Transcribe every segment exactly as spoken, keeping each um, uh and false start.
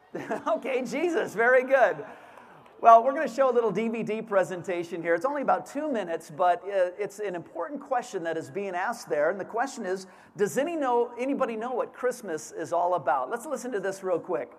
Okay, Jesus, very good. Well, we're going to show a little D V D presentation here. It's only about two minutes, but it's an important question that is being asked there. And the question is, does any know, anybody know what Christmas is all about? Let's listen to this real quick.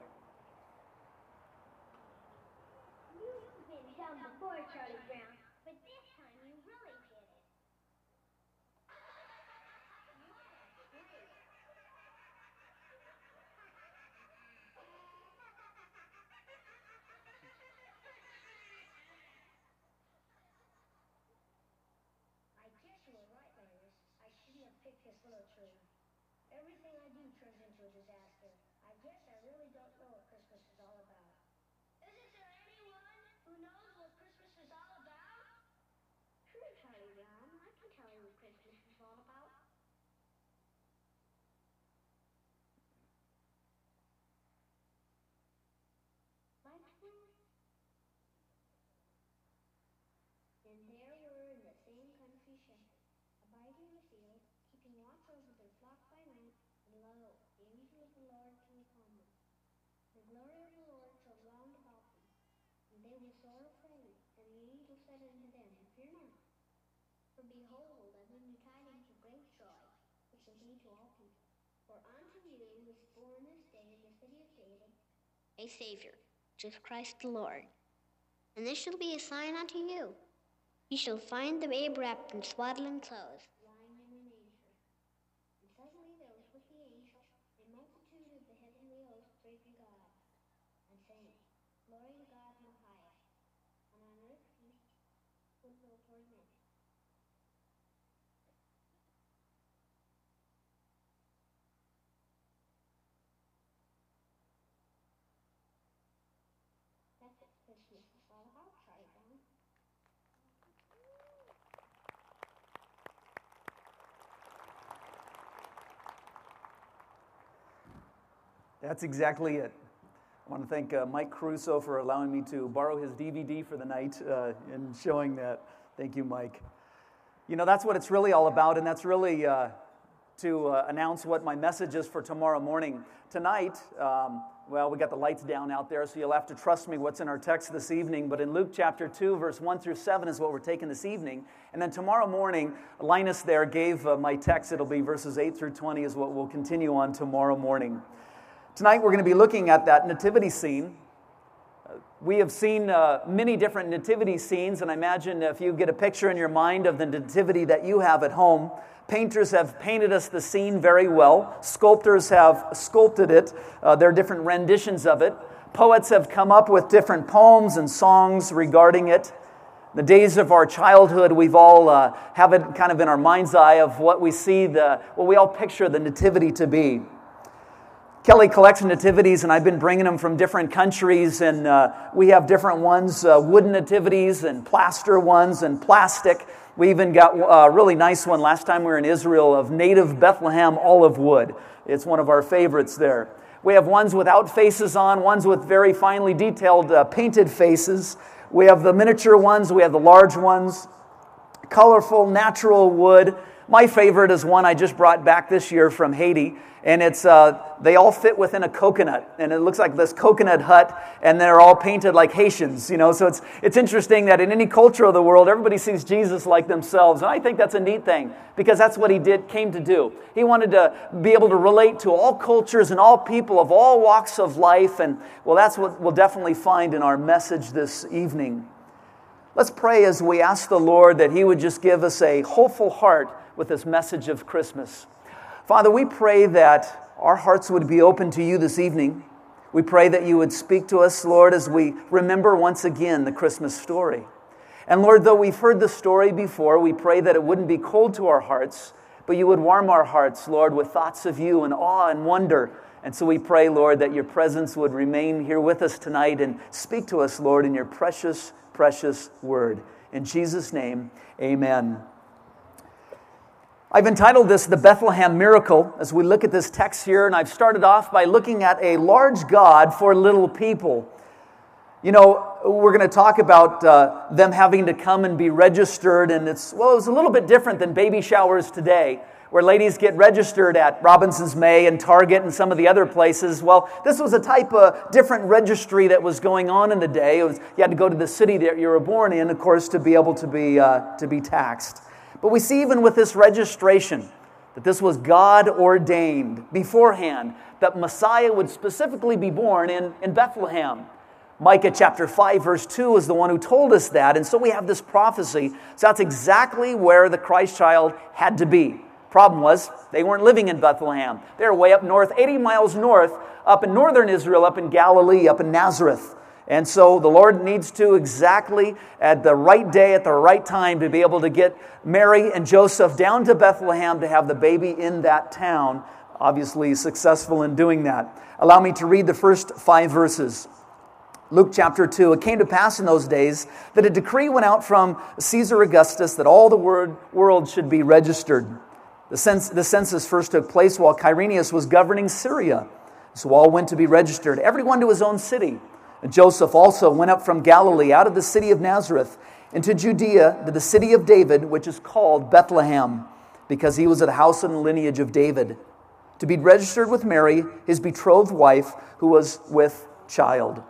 Everything I do turns into a disaster. I guess I really don't know what Christmas is all about. Isn't there anyone who knows what Christmas is all about? Sure, Charlie Brown. I can tell you what Christmas is all about. Lights were. And there were in the same country shepherds, abiding in the field, keeping watch over their flock by night, and lo, the angel of the Lord came upon them. The glory of the Lord shone round about them, and they were sore afraid. And the angel said unto them, Fear not, for behold, I bring you tidings of great joy, which shall be to all people. For unto you is born this day in the city of David a Savior, which is Christ the Lord. And this shall be a sign unto you. You shall find the babe wrapped in swaddling clothes, lying in a manger. And suddenly there was with the angel a multitude of the heavenly hosts praising God, and saying, Glory to God in the highest, and on earth peace, goodwill toward men. That's what Christmas is all about, Charlie Brown. That's exactly it. I want to thank uh, Mike Caruso for allowing me to borrow his D V D for the night uh, and showing that. Thank you, Mike. You know, that's what it's really all about, and that's really uh, to uh, announce what my message is for tomorrow morning. Tonight, um, well, we got the lights down out there, so you'll have to trust me what's in our text this evening, but in Luke chapter two, verse one through seven is what we're taking this evening. And then tomorrow morning, Linus there gave uh, my text. It'll be verses eight through twenty is what we'll continue on tomorrow morning. Tonight we're going to be looking at that nativity scene. Uh, we have seen uh, many different nativity scenes, and I imagine if you get a picture in your mind of the nativity that you have at home, painters have painted us the scene very well. Sculptors have sculpted it. Uh, there are different renditions of it. Poets have come up with different poems and songs regarding it. The days of our childhood, we've all uh, have it kind of in our mind's eye of what we see, the what we all picture the nativity to be. Kelly collects nativities, and I've been bringing them from different countries, and uh, we have different ones, uh, wooden nativities and plaster ones and plastic. We even got a really nice one last time we were in Israel of native Bethlehem olive wood. It's one of our favorites there. We have ones without faces on, ones with very finely detailed uh, painted faces. We have the miniature ones, we have the large ones, colorful, natural wood. My favorite is one I just brought back this year from Haiti, and it's uh, they all fit within a coconut, and it looks like this coconut hut, and they're all painted like Haitians, you know. So it's it's interesting that in any culture of the world, everybody sees Jesus like themselves, and I think that's a neat thing because that's what he did came to do. He wanted to be able to relate to all cultures and all people of all walks of life, and well, that's what we'll definitely find in our message this evening. Let's pray as we ask the Lord that he would just give us a hopeful heart with this message of Christmas. Father, we pray that our hearts would be open to you this evening. We pray that you would speak to us, Lord, as we remember once again the Christmas story. And Lord, though we've heard the story before, we pray that it wouldn't be cold to our hearts, but you would warm our hearts, Lord, with thoughts of you and awe and wonder. And so we pray, Lord, that your presence would remain here with us tonight and speak to us, Lord, in your precious, precious word. In Jesus' name, amen. I've entitled this The Bethlehem Miracle as we look at this text here, and I've started off by looking at a large God for little people. You know, we're going to talk about uh, them having to come and be registered, and it's, well, it was a little bit different than baby showers today. where ladies get registered at Robinson's May and Target and some of the other places. Well, this was a type of different registry that was going on in the day. It was, you had to go to the city that you were born in, of course, to be able to be, uh, to be taxed. But we see even with this registration that this was God ordained beforehand, that Messiah would specifically be born in, in Bethlehem. Micah chapter five verse two is the one who told us that, and so we have this prophecy. So that's exactly where the Christ child had to be. Problem was, they weren't living in Bethlehem. They were way up north, eighty miles north, up in northern Israel, up in Galilee, up in Nazareth. And so the Lord needs to exactly at the right day, at the right time, to be able to get Mary and Joseph down to Bethlehem to have the baby in that town. Obviously successful in doing that. Allow me to read the first five verses. Luke chapter two, it came to pass in those days that a decree went out from Caesar Augustus that all the world should be registered. The census first took place while Quirinius was governing Syria. So all went to be registered, everyone to his own city. And Joseph also went up from Galilee out of the city of Nazareth into Judea to the city of David, which is called Bethlehem, because he was of the house and lineage of David, to be registered with Mary, his betrothed wife, who was with child.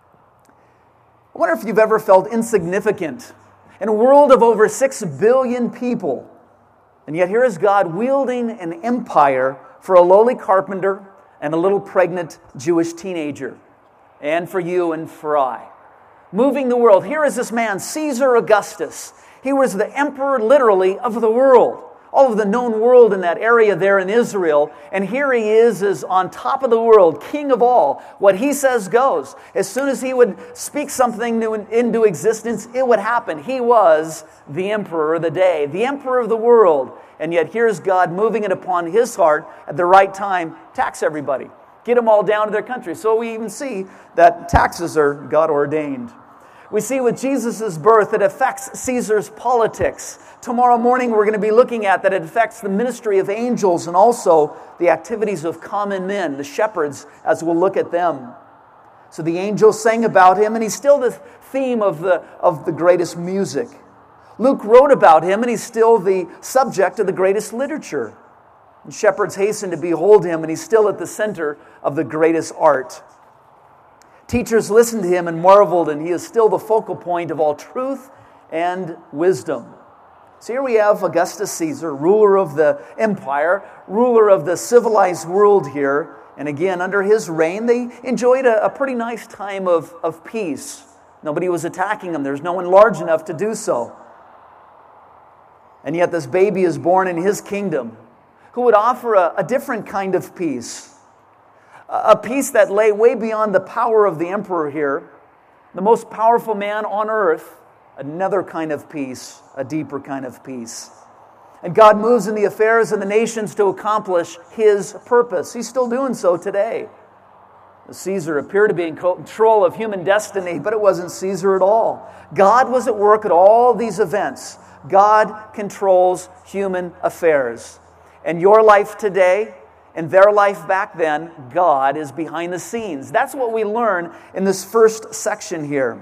I wonder if you've ever felt insignificant in a world of over six billion people. And yet here is God wielding an empire for a lowly carpenter and a little pregnant Jewish teenager. And for you and for I. Moving the world. Here is this man, Caesar Augustus. He was the emperor, literally, of the world. All of the known world in that area there in Israel. And here he is, is on top of the world, king of all. What he says goes. As soon as he would speak something new into existence, it would happen. He was the emperor of the day, the emperor of the world. And yet here's God moving it upon his heart at the right time, tax everybody. Get them all down to their country. So we even see that taxes are God ordained. We see with Jesus' birth, it affects Caesar's politics. Tomorrow morning we're going to be looking at that it affects the ministry of angels and also the activities of common men, the shepherds, as we'll look at them. So the angels sang about him, and he's still the theme of the, of the greatest music. Luke wrote about him, and he's still the subject of the greatest literature. And shepherds hasten to behold him, and he's still at the center of the greatest art. Teachers listened to him and marveled, and he is still the focal point of all truth and wisdom. So here we have Augustus Caesar, ruler of the empire, ruler of the civilized world here. And again, under his reign, they enjoyed a, a pretty nice time of, of peace. Nobody was attacking them. There's no one large enough to do so. And yet this baby is born in his kingdom, who would offer a, a different kind of peace. A, a peace that lay way beyond the power of the emperor here. The most powerful man on earth, another kind of peace, a deeper kind of peace. And God moves in the affairs of the nations to accomplish his purpose. He's still doing so today. Caesar appeared to be in control of human destiny, but it wasn't Caesar at all. God was at work at all these events. God controls human affairs. And your life today and their life back then, God is behind the scenes. That's what we learn in this first section here.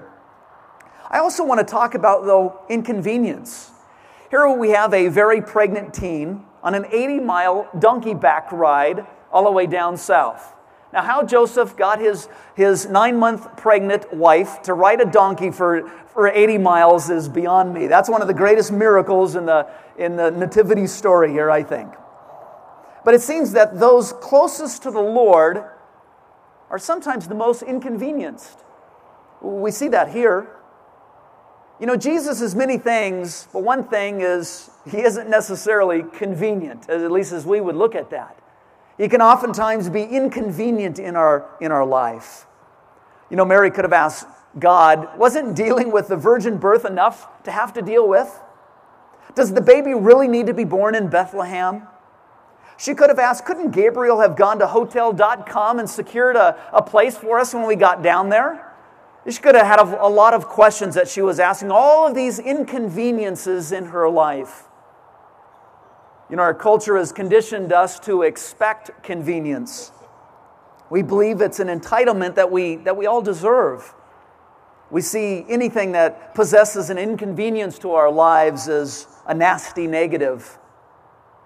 I also want to talk about, though, inconvenience. Here we have a very pregnant teen on an eighty-mile donkey-back ride all the way down south. Now, how Joseph got his, his nine-month pregnant wife to ride a donkey for, for eighty miles is beyond me. That's one of the greatest miracles in the, in the nativity story here, I think. But it seems that those closest to the Lord are sometimes the most inconvenienced. We see that here. You know, Jesus is many things, but one thing is he isn't necessarily convenient, at least as we would look at that. He can oftentimes be inconvenient in our, in our life. You know, Mary could have asked God, wasn't dealing with the virgin birth enough to have to deal with? Does the baby really need to be born in Bethlehem? She could have asked, couldn't Gabriel have gone to hotel dot com and secured a, a place for us when we got down there? She could have had a, a lot of questions that she was asking, all of these inconveniences in her life. You know, our culture has conditioned us to expect convenience. We believe it's an entitlement that we, that we all deserve. We see anything that possesses an inconvenience to our lives as a nasty negative.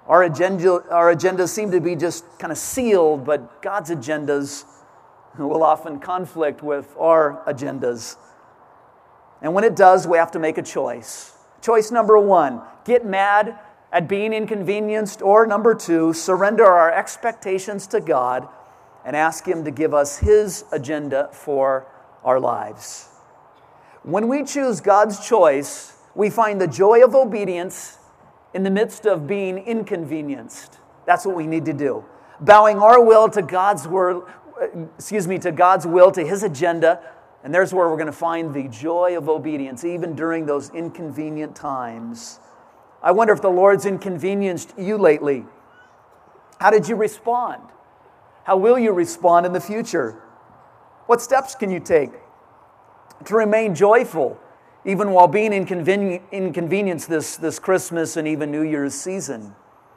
Our agenda, our agendas seem to be just kind of sealed, but God's agendas will often conflict with our agendas. And when it does, we have to make a choice. Choice number one, get mad at being inconvenienced, or number two, surrender our expectations to God and ask Him to give us His agenda for our lives. When we choose God's choice, we find the joy of obedience in the midst of being inconvenienced. That's what we need to do. Bowing our will to God's word, excuse me, to God's will, to His agenda, and there's where we're going to find the joy of obedience, even during those inconvenient times. I wonder if the Lord's inconvenienced you lately. How did you respond? How will you respond in the future? What steps can you take to remain joyful, even while being inconveni- inconvenienced this, this Christmas and even New Year's season?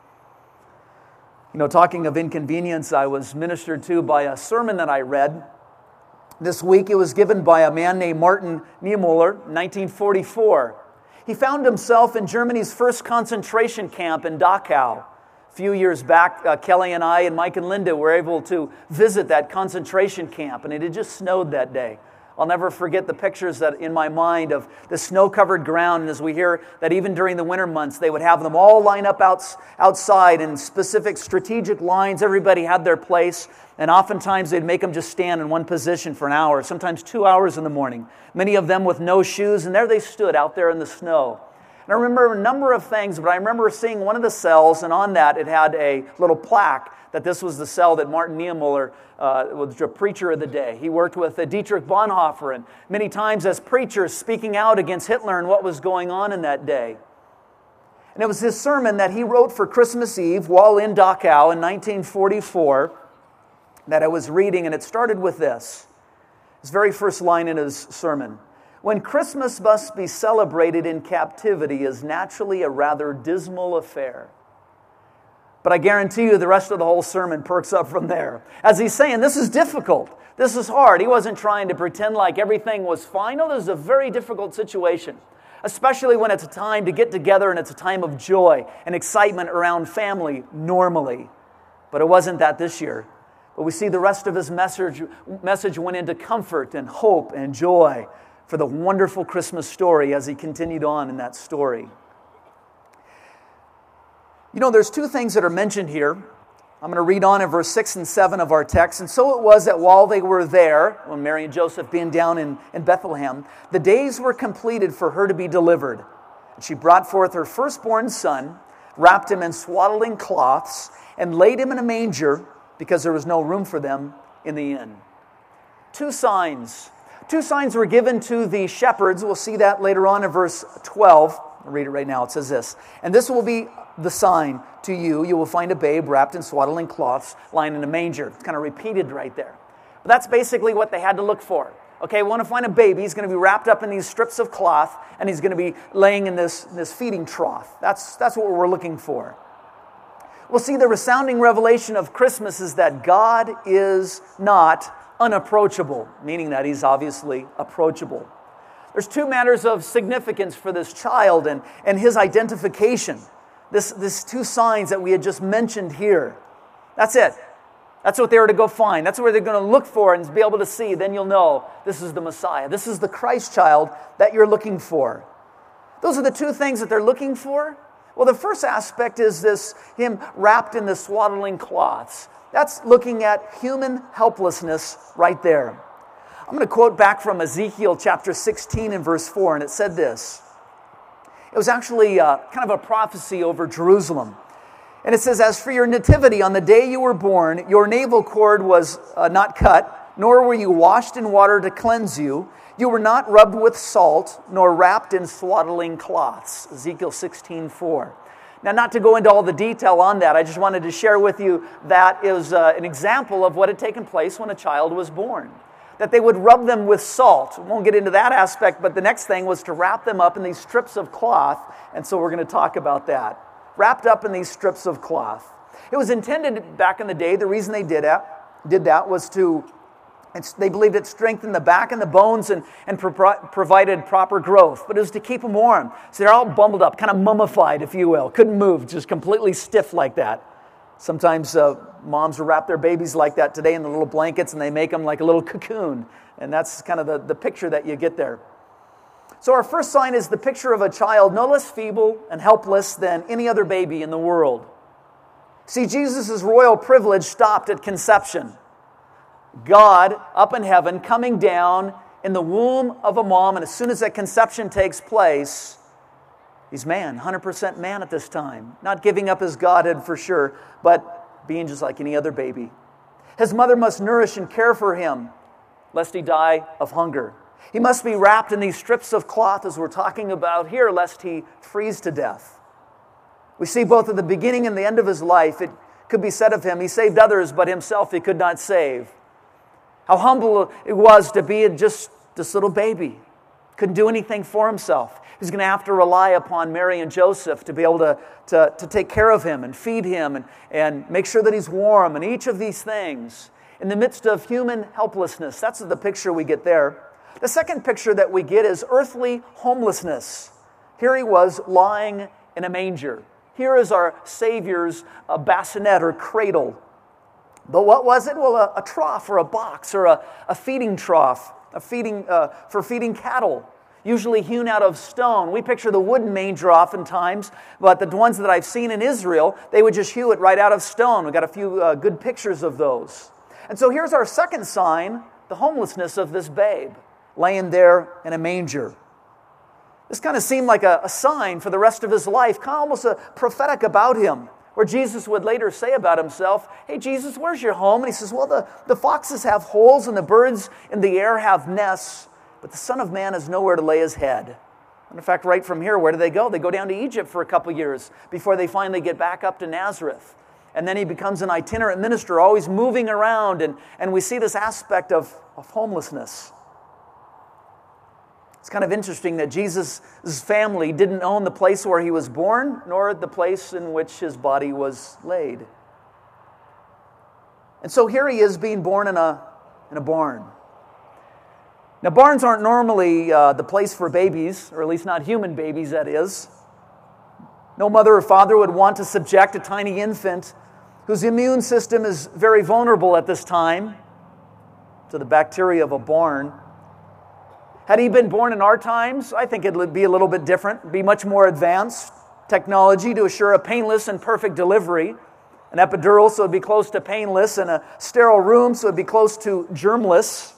You know, talking of inconvenience, I was ministered to by a sermon that I read this week. It was given by a man named Martin Niemöller, nineteen forty-four. He found himself in Germany's first concentration camp in Dachau. A few years back, uh, Kelly and I and Mike and Linda were able to visit that concentration camp, and it had just snowed that day. I'll never forget the pictures that in my mind of the snow-covered ground, and as we hear that even during the winter months, they would have them all line up outs, outside in specific strategic lines. Everybody had their place, and oftentimes they'd make them just stand in one position for an hour, sometimes two hours in the morning. Many of them with no shoes, and there they stood out there in the snow. And I remember a number of things, but I remember seeing one of the cells, and on that it had a little plaque that this was the cell that Martin Niemöller uh, was a preacher of the day. He worked with uh, Dietrich Bonhoeffer, and many times as preachers speaking out against Hitler and what was going on in that day. And it was his sermon that he wrote for Christmas Eve while in Dachau in nineteen forty-four that I was reading, and it started with this. His very first line in his sermon. When Christmas must be celebrated in captivity is naturally a rather dismal affair. But I guarantee you the rest of the whole sermon perks up from there. As he's saying, this is difficult. This is hard. He wasn't trying to pretend like everything was fine. No, this is a very difficult situation, especially when it's a time to get together and it's a time of joy and excitement around family normally. But it wasn't that this year. But we see the rest of his message, message went into comfort and hope and joy for the wonderful Christmas story as he continued on in that story. You know, there's two things that are mentioned here. I'm going to read on in verse six and seven of our text. And so it was that while they were there, when Mary and Joseph being down in, in Bethlehem, the days were completed for her to be delivered. And she brought forth her firstborn son, wrapped him in swaddling cloths, and laid him in a manger, because there was no room for them in the inn. Two signs. Two signs were given to the shepherds. We'll see that later on in verse twelve. I'll read it right now. It says this. And this will be the sign to you. You will find a babe wrapped in swaddling cloths, lying in a manger. It's kind of repeated right there. But that's basically what they had to look for. Okay, we want to find a baby. He's going to be wrapped up in these strips of cloth, and he's going to be laying in this, this feeding trough. That's, that's what we're looking for. We'll see the resounding revelation of Christmas is that God is not unapproachable, meaning that He's obviously approachable. There's two matters of significance for this child and, and his identification. This, this two signs that we had just mentioned here. That's it. That's what they were to go find. That's where they're going to look for and be able to see. Then you'll know this is the Messiah. This is the Christ child that you're looking for. Those are the two things that they're looking for. Well, the first aspect is this, him wrapped in the swaddling cloths. That's looking at human helplessness right there. I'm going to quote back from Ezekiel chapter sixteen and verse four, and it said this. It was actually uh, kind of a prophecy over Jerusalem. And it says, as for your nativity, on the day you were born, your navel cord was uh, not cut, nor were you washed in water to cleanse you. You were not rubbed with salt, nor wrapped in swaddling cloths. Ezekiel sixteen four. Now, not to go into all the detail on that, I just wanted to share with you that is uh, an example of what had taken place when a child was born. That they would rub them with salt. We won't get into that aspect, but the next thing was to wrap them up in these strips of cloth, and so we're going to talk about that. Wrapped up in these strips of cloth. It was intended back in the day, the reason they did that, did that was to It's, they believed it strengthened the back and the bones and, and pro- provided proper growth. But it was to keep them warm. So they're all bundled up, kind of mummified, if you will. Couldn't move, just completely stiff like that. Sometimes uh, moms will wrap their babies like that today in the little blankets, and they make them like a little cocoon. And that's kind of the, the picture that you get there. So our first sign is the picture of a child no less feeble and helpless than any other baby in the world. See, Jesus' royal privilege stopped at conception. God up in heaven coming down in the womb of a mom, and as soon as that conception takes place, he's man, one hundred percent man at this time. Not giving up his godhood for sure, but being just like any other baby. His mother must nourish and care for him, lest he die of hunger. He must be wrapped in these strips of cloth, as we're talking about here, lest he freeze to death. We see both at the beginning and the end of his life, it could be said of him, he saved others, but himself he could not save. How humble it was to be just this little baby. Couldn't do anything for himself. He's going to have to rely upon Mary and Joseph to be able to, to, to take care of him and feed him and, and make sure that he's warm, and each of these things in the midst of human helplessness. That's the picture we get there. The second picture that we get is earthly homelessness. Here he was lying in a manger. Here is our Savior's uh, bassinet or cradle. But what was it? Well, a, a trough or a box or a, a feeding trough, a feeding uh, for feeding cattle, usually hewn out of stone. We picture the wooden manger oftentimes, but the ones that I've seen in Israel, they would just hew it right out of stone. We've got a few uh, good pictures of those. And so here's our second sign, the homelessness of this babe, laying there in a manger. This kind of seemed like a, a sign for the rest of his life, kind of almost a prophetic about him, where Jesus would later say about himself, hey, Jesus, where's your home? And he says, well, the, the foxes have holes and the birds in the air have nests, but the Son of Man has nowhere to lay his head. And in fact, right from here, where do they go? They go down to Egypt for a couple years before they finally get back up to Nazareth. And then he becomes an itinerant minister, always moving around, and, and we see this aspect of, of homelessness. It's kind of interesting that Jesus' family didn't own the place where he was born, nor the place in which his body was laid. And so here he is being born in a, in a barn. Now, barns aren't normally uh, the place for babies, or at least not human babies, that is. No mother or father would want to subject a tiny infant whose immune system is very vulnerable at this time to the bacteria of a barn. Had he been born in our times, I think it would be a little bit different, be much more advanced technology to assure a painless and perfect delivery. An epidural, so it would be close to painless, and a sterile room, so it would be close to germless.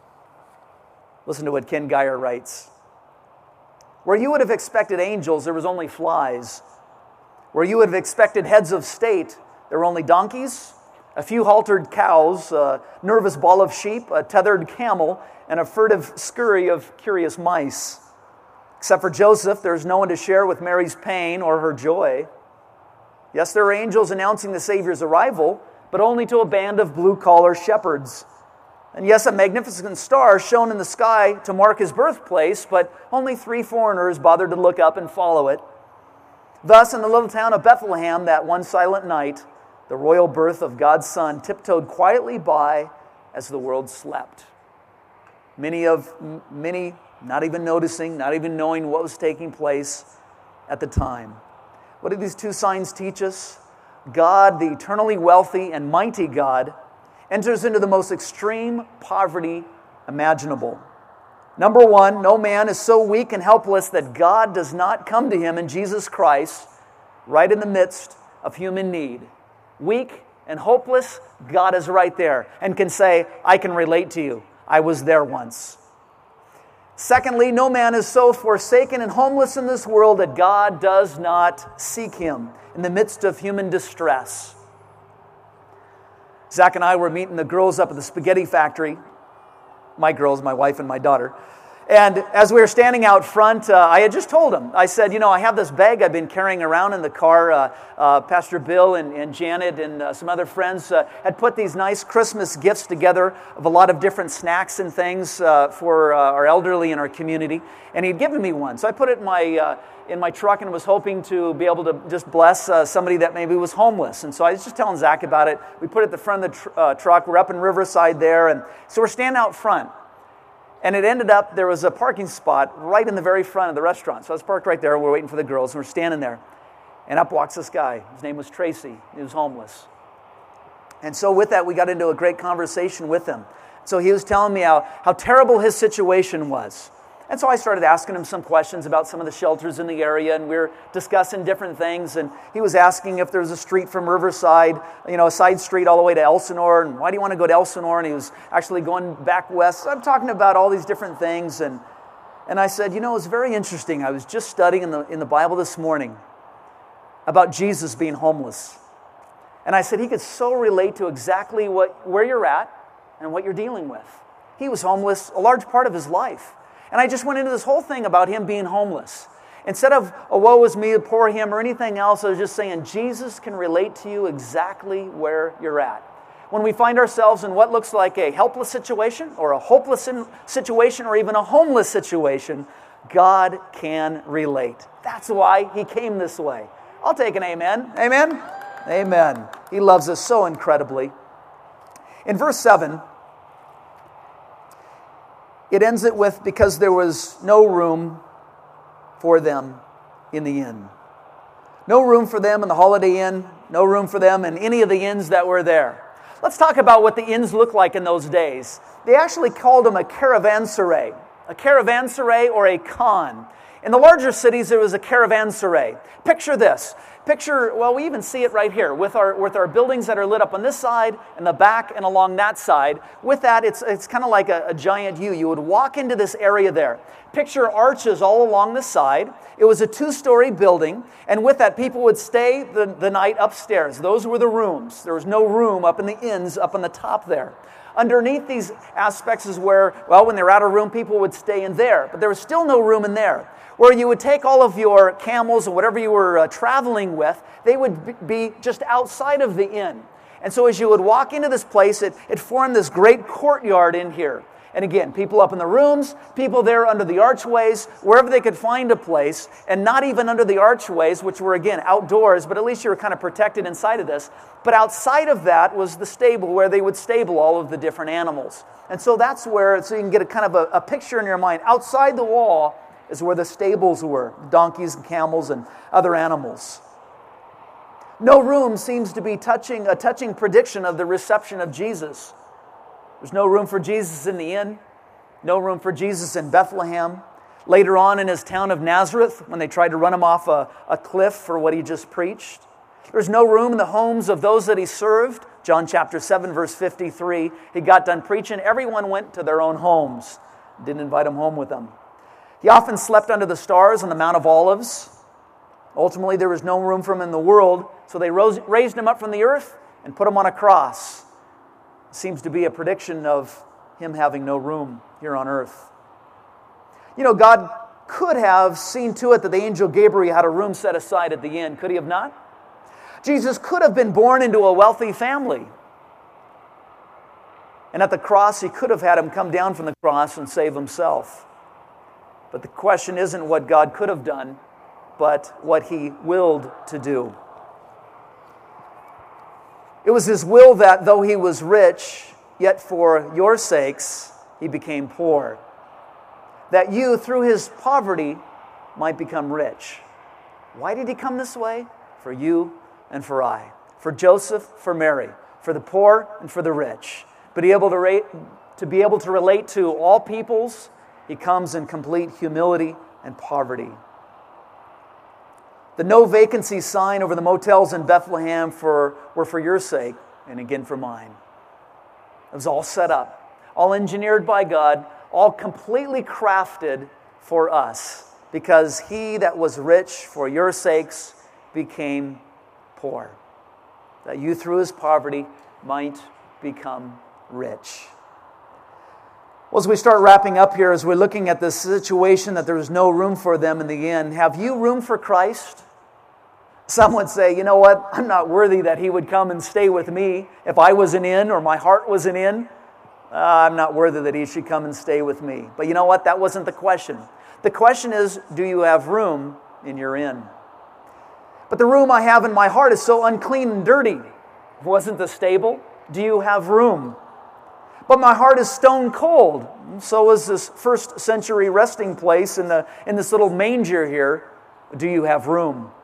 Listen to what Ken Geyer writes. Where you would have expected angels, there was only flies. Where you would have expected heads of state, there were only donkeys, a few haltered cows, a nervous ball of sheep, a tethered camel, and a furtive scurry of curious mice. Except for Joseph, there's no one to share with Mary's pain or her joy. Yes, there are angels announcing the Savior's arrival, but only to a band of blue-collar shepherds. And yes, a magnificent star shone in the sky to mark his birthplace, but only three foreigners bothered to look up and follow it. Thus, in the little town of Bethlehem, that one silent night, the royal birth of God's Son tiptoed quietly by as the world slept. Many of many not even noticing, not even knowing what was taking place at the time. What do these two signs teach us? God, the eternally wealthy and mighty God, enters into the most extreme poverty imaginable. Number one, no man is so weak and helpless that God does not come to him in Jesus Christ right in the midst of human need. Weak and hopeless, God is right there and can say, I can relate to you. I was there once. Secondly, no man is so forsaken and homeless in this world that God does not seek him in the midst of human distress. Zach and I were meeting the girls up at the spaghetti factory. My girls, my wife and my daughter. And as we were standing out front, uh, I had just told him, I said, you know, I have this bag I've been carrying around in the car. Uh, uh, Pastor Bill and, and Janet and uh, some other friends uh, had put these nice Christmas gifts together of a lot of different snacks and things uh, for uh, our elderly in our community. And he'd given me one. So I put it in my, uh, in my truck and was hoping to be able to just bless uh, somebody that maybe was homeless. And so I was just telling Zach about it. We put it at the front of the tr- uh, truck. We're up in Riverside there. And so we're standing out front. And it ended up, there was a parking spot right in the very front of the restaurant. So I was parked right there, and we're waiting for the girls, and we're standing there. And up walks this guy. His name was Tracy. He was homeless. And so with that, we got into a great conversation with him. So he was telling me how, how terrible his situation was. And so I started asking him some questions about some of the shelters in the area, and we were discussing different things. And he was asking if there was a street from Riverside, you know, a side street all the way to Elsinore, and why do you want to go to Elsinore? And he was actually going back west. So I'm talking about all these different things, and and I said, you know, it's very interesting. I was just studying in the in the Bible this morning about Jesus being homeless, and I said he could so relate to exactly what where you're at and what you're dealing with. He was homeless a large part of his life. And I just went into this whole thing about him being homeless. Instead of, oh, woe is me, poor him, or anything else, I was just saying, Jesus can relate to you exactly where you're at. When we find ourselves in what looks like a helpless situation, or a hopeless situation, or even a homeless situation, God can relate. That's why he came this way. I'll take an amen. Amen? Amen. He loves us so incredibly. In verse seven, it ends it with, because there was no room for them in the inn. No room for them in the Holiday Inn. No room for them in any of the inns that were there. Let's talk about what the inns looked like in those days. They actually called them a caravanserai. A caravanserai or a khan. In the larger cities, there was a caravanserai. Picture this. Picture, well, we even see it right here with our with our buildings that are lit up on this side and the back and along that side. With that, it's it's kind of like a, a giant U. You would walk into this area there. Picture arches all along the side. It was a two-story building, and with that, people would stay the, the night upstairs. Those were the rooms. There was no room up in the inns up on the top there. Underneath these aspects is where, well, when they were out of room, people would stay in there. But there was still no room in there. Where you would take all of your camels or whatever you were uh, traveling with, they would be just outside of the inn. And so as you would walk into this place, it, it formed this great courtyard in here. And again, people up in the rooms, people there under the archways, wherever they could find a place, and not even under the archways, which were, again, outdoors, but at least you were kind of protected inside of this. But outside of that was the stable where they would stable all of the different animals. And so that's where, so you can get a kind of a, a picture in your mind. Outside the wall is where the stables were, donkeys and camels and other animals. No room seems to be touching a touching prediction of the reception of Jesus. There's no room for Jesus in the inn, no room for Jesus in Bethlehem. Later on in his town of Nazareth, when they tried to run him off a, a cliff for what he just preached. There's no room in the homes of those that he served. John chapter seven, verse fifty-three, he got done preaching. Everyone went to their own homes. Didn't invite him home with them. He often slept under the stars on the Mount of Olives. Ultimately, there was no room for him in the world, so they rose, raised him up from the earth and put him on a cross. It seems to be a prediction of him having no room here on earth. You know, God could have seen to it that the angel Gabriel had a room set aside at the inn. Could he have not? Jesus could have been born into a wealthy family. And at the cross, he could have had him come down from the cross and save himself. But the question isn't what God could have done, but what he willed to do. It was his will that though he was rich, yet for your sakes he became poor. That you, through his poverty, might become rich. Why did he come this way? For you and for I. For Joseph, for Mary. For the poor and for the rich. But he able to, rate, to be able to relate to all peoples, he comes in complete humility and poverty. The no vacancy sign over the motels in Bethlehem for, were for your sake, and again for mine. It was all set up, all engineered by God, all completely crafted for us, because he that was rich for your sakes became poor, that you through his poverty might become rich. Well, as we start wrapping up here, as we're looking at this situation that there was no room for them in the inn, have you room for Christ? Some would say, you know what, I'm not worthy that He would come and stay with me. If I was an inn or my heart was an inn, uh, I'm not worthy that He should come and stay with me. But you know what, that wasn't the question. The question is, do you have room in your inn? But the room I have in my heart is so unclean and dirty. Wasn't the stable? Do you have room? But my heart is stone cold. So is this first century resting place in the in this little manger here. Do you have room?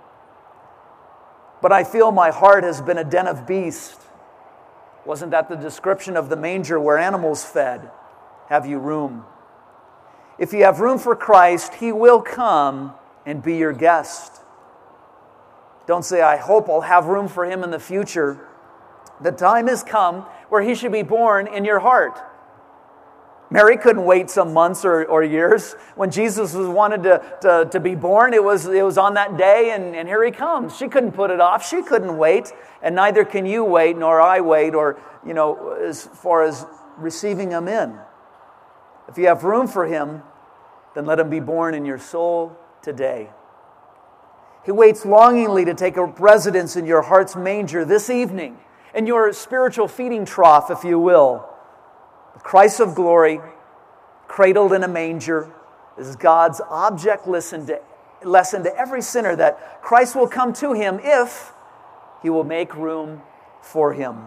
But I feel my heart has been a den of beasts. Wasn't that the description of the manger where animals fed? Have you room? If you have room for Christ, He will come and be your guest. Don't say, I hope I'll have room for Him in the future. The time has come where He should be born in your heart. Mary couldn't wait some months or, or years. When Jesus was wanted to, to, to be born, it was, it was on that day, and, and here He comes. She couldn't put it off. She couldn't wait, and neither can you wait, nor I wait, or, you know, as far as receiving Him in. If you have room for Him, then let Him be born in your soul today. He waits longingly to take a residence in your heart's manger this evening, in your spiritual feeding trough, if you will. The Christ of glory, cradled in a manger, is God's object lesson to, lesson to every sinner that Christ will come to him if he will make room for him.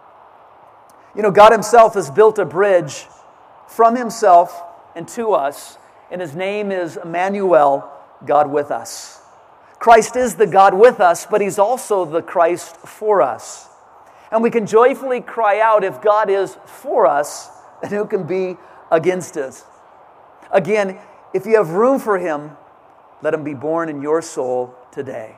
You know, God Himself has built a bridge from Himself and to us, and His name is Emmanuel, God with us. Christ is the God with us, but He's also the Christ for us. And we can joyfully cry out, if God is for us, then who can be against us? Again, if you have room for Him, let Him be born in your soul today.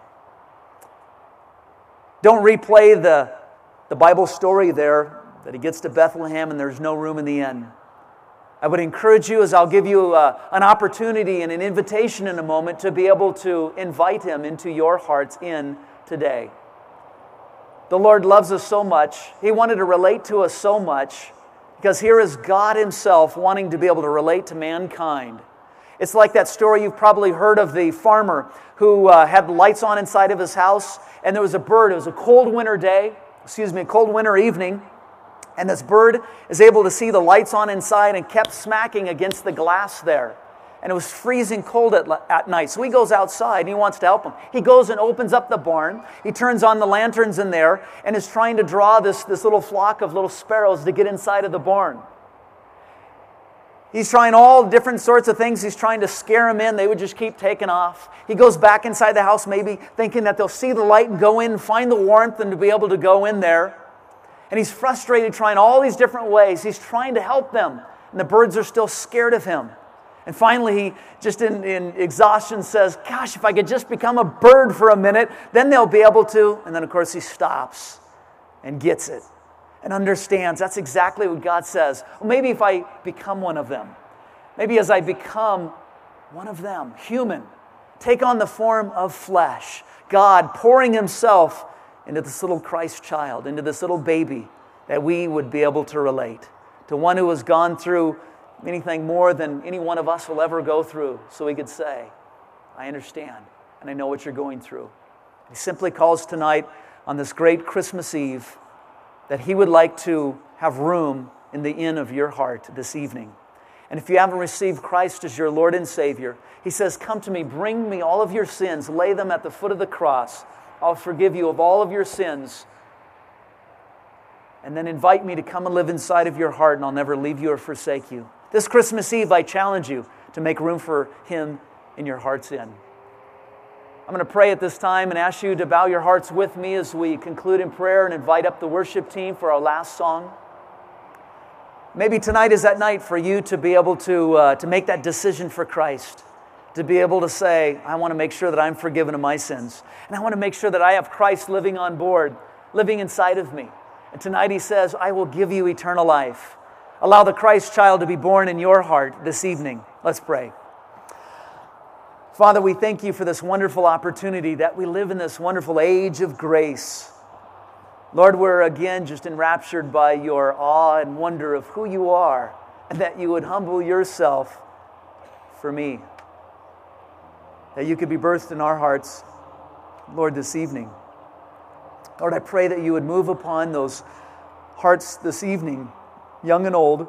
Don't replay the, the Bible story there, that He gets to Bethlehem and there's no room in the inn. I would encourage you, as I'll give you uh, an opportunity and an invitation in a moment, to be able to invite Him into your heart's inn today. The Lord loves us so much. He wanted to relate to us so much, because here is God Himself wanting to be able to relate to mankind. It's like that story you've probably heard of, the farmer who uh, had the lights on inside of his house, and there was a bird. It was a cold winter day, excuse me, a cold winter evening, and this bird is able to see the lights on inside and kept smacking against the glass there. And it was freezing cold at, at night. So he goes outside and he wants to help him. He goes and opens up the barn. He turns on the lanterns in there and is trying to draw this, this little flock of little sparrows to get inside of the barn. He's trying all different sorts of things. He's trying to scare them in. They would just keep taking off. He goes back inside the house, maybe thinking that they'll see the light and go in, find the warmth, and to be able to go in there. And he's frustrated, trying all these different ways. He's trying to help them. And the birds are still scared of him. And finally, he just in, in exhaustion says, gosh, if I could just become a bird for a minute, then they'll be able to. And then, of course, he stops and gets it and understands that's exactly what God says. Well, maybe if I become one of them, maybe as I become one of them, human, take on the form of flesh, God pouring Himself into this little Christ child, into this little baby, that we would be able to relate to one who has gone through anything more than any one of us will ever go through, so He could say, I understand, and I know what you're going through. He simply calls tonight on this great Christmas Eve that He would like to have room in the inn of your heart this evening. And if you haven't received Christ as your Lord and Savior, He says, come to me, bring me all of your sins, lay them at the foot of the cross. I'll forgive you of all of your sins. And then invite me to come and live inside of your heart, and I'll never leave you or forsake you. This Christmas Eve, I challenge you to make room for Him in your heart's inn. I'm going to pray at this time and ask you to bow your hearts with me as we conclude in prayer and invite up the worship team for our last song. Maybe tonight is that night for you to be able to, uh, to make that decision for Christ, to be able to say, I want to make sure that I'm forgiven of my sins, and I want to make sure that I have Christ living on board, living inside of me. And tonight He says, I will give you eternal life. Allow the Christ child to be born in your heart this evening. Let's pray. Father, we thank You for this wonderful opportunity that we live in this wonderful age of grace. Lord, we're again just enraptured by Your awe and wonder of who You are, and that you would humble yourself for me. That you could be birthed in our hearts, Lord, this evening. Lord, I pray that you would move upon those hearts this evening, young and old,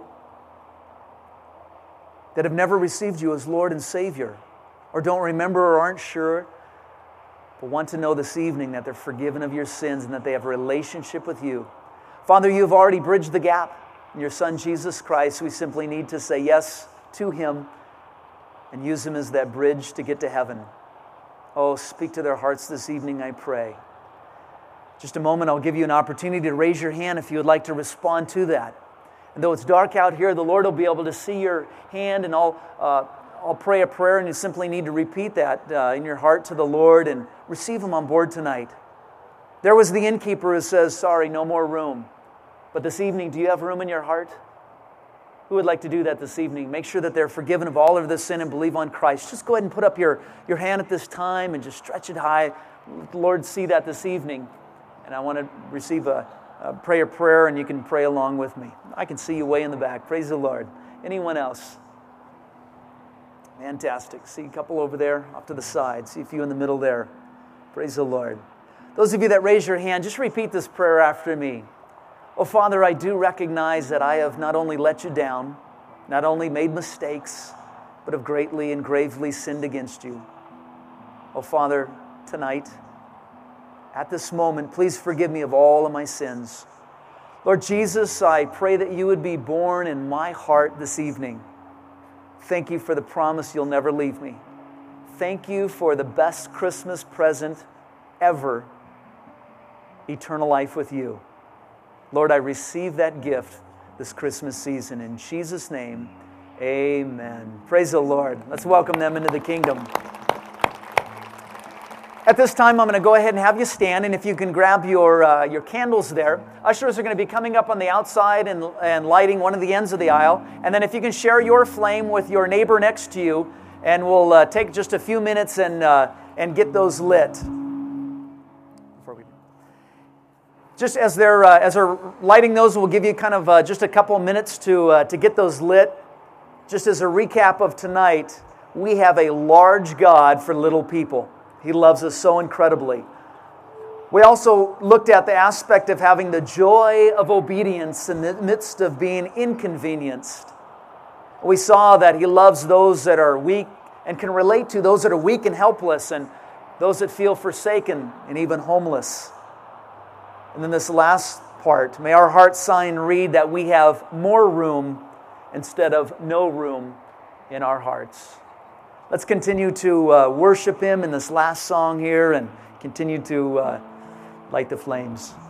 that have never received you as Lord and Savior, or don't remember or aren't sure, but want to know this evening that they're forgiven of your sins and that they have a relationship with you. Father, you have already bridged the gap in your Son, Jesus Christ. We simply need to say yes to him and use him as that bridge to get to heaven. Oh, speak to their hearts this evening, I pray. Just a moment, I'll give you an opportunity to raise your hand if you would like to respond to that. And though it's dark out here, the Lord will be able to see your hand, and I'll, uh, I'll pray a prayer, and you simply need to repeat that uh, in your heart to the Lord and receive him on board tonight. There was the innkeeper who says, sorry, no more room. But this evening, do you have room in your heart? Who would like to do that this evening? Make sure that they're forgiven of all of this sin and believe on Christ. Just go ahead and put up your, your hand at this time and just stretch it high. Let the Lord see that this evening. And I want to receive a, a prayer prayer, and you can pray along with me. I can see you way in the back. Praise the Lord. Anyone else? Fantastic. See a couple over there off to the side. See a few in the middle there. Praise the Lord. Those of you that raise your hand, just repeat this prayer after me. Oh, Father, I do recognize that I have not only let you down, not only made mistakes, but have greatly and gravely sinned against you. Oh, Father, tonight, at this moment, please forgive me of all of my sins. Lord Jesus, I pray that you would be born in my heart this evening. Thank you for the promise you'll never leave me. Thank you for the best Christmas present ever, eternal life with you. Lord, I receive that gift this Christmas season. In Jesus' name, amen. Praise the Lord. Let's welcome them into the kingdom. At this time, I'm going to go ahead and have you stand, and if you can grab your uh, your candles there. Ushers are going to be coming up on the outside and, and lighting one of the ends of the aisle. And then if you can share your flame with your neighbor next to you, and we'll uh, take just a few minutes and uh, and get those lit. Before we Just as they're uh, as they're lighting those, we'll give you kind of uh, just a couple of minutes to uh, to get those lit. Just as a recap of tonight, we have a large God for little people. He loves us so incredibly. We also looked at the aspect of having the joy of obedience in the midst of being inconvenienced. We saw that He loves those that are weak and can relate to those that are weak and helpless, and those that feel forsaken and even homeless. And then this last part, may our heart sign read that we have more room instead of no room in our hearts. Let's continue to uh, worship Him in this last song here and continue to uh, light the flames.